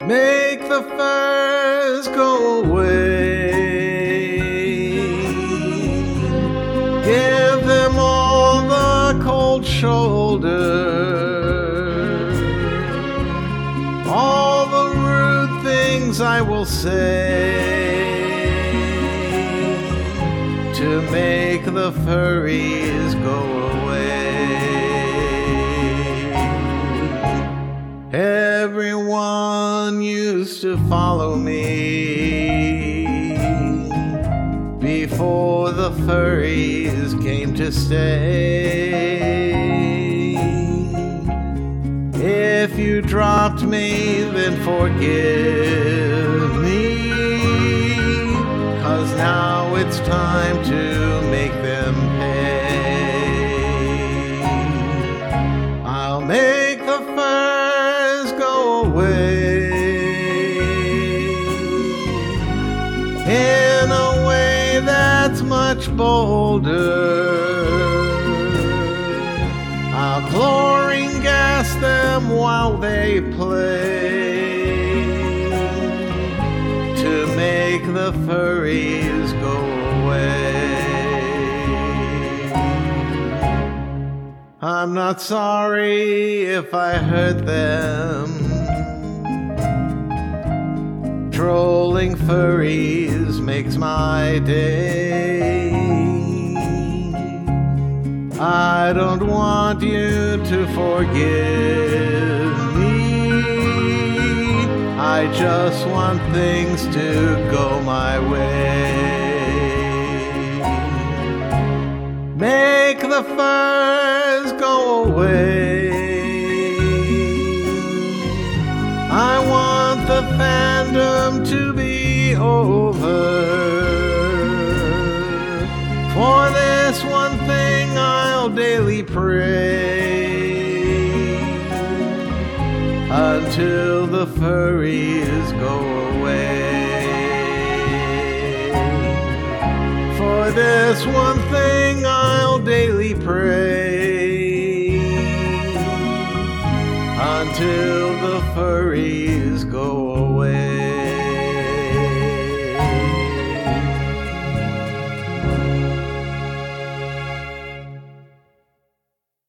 Make the furs go away. Give them all the cold shoulder. All the rude things I will say to make the furries go away. Everyone used to follow me before the furries came to stay. If you dropped me, then forgive me, 'cause now it's time to make them pay. I'll make the furs go away in a way that's much bolder. I'll chlorine gas them while they play to make the furries go away. I'm not sorry if I hurt them. Trolling furries makes my day. I don't want you to forgive me. I just want things to go my way. Make the furs go away. I want the fandom to be over. For this one thing I'll daily pray, until the furries go away. For this one thing I'll daily pray, until the furries go away.